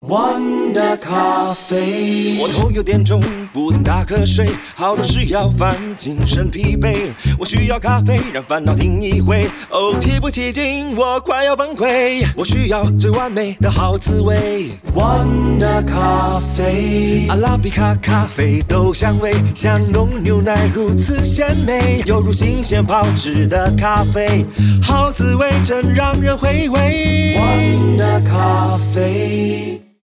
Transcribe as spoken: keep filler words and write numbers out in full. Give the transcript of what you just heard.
Wonder 咖啡， 我头有点重，不停打瞌睡，好多事要烦，精神疲惫。我需要咖啡，让烦恼停一回。哦，提不起劲，我快要崩溃。我需要最完美的好滋味。 Wonder 咖啡， 阿拉比卡咖啡豆香味，像浓牛奶如此鲜美，犹如新鲜泡制的咖啡，好滋味真让人回味。 Wonder 咖啡。